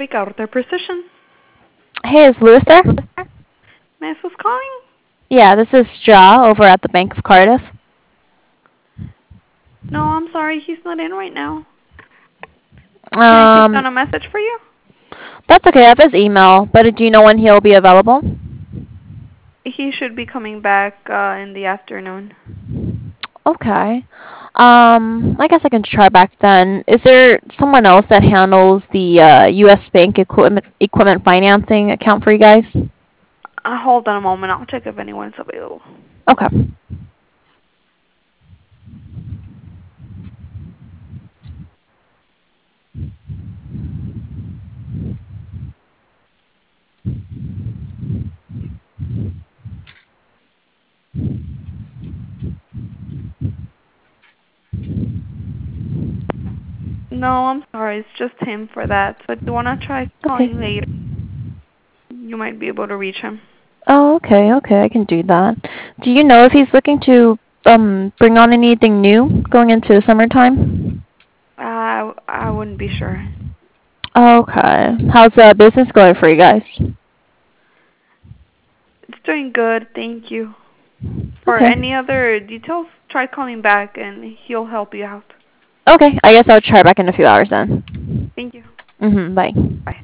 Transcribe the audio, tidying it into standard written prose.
out their precision. Hey, is Lewis there? May I ask who's calling? Yeah, this is Ja over at the Bank of Cardiff. No, I'm sorry, he's not in right now. Can I take Um, down a message for you? that's okay. I have his email, but do you know when he'll be available? He should be coming back in the afternoon. Okay. I guess I can try back then. Is there someone else that handles the U.S. Bank equipment financing account for you guys? Hold on a moment. I'll check if anyone's available. Okay. No, I'm sorry. It's just him for that. So if you want to try Okay. calling later, you might be able to reach him. Oh, okay, okay, I can do that. Do you know if he's looking to bring on anything new going into the summertime? I wouldn't be sure. Okay. How's business going for you guys? It's doing good. Thank you. For Okay. any other details, try calling back and he'll help you out. Okay, I guess I'll try back in a few hours then. Thank you. Bye. Bye.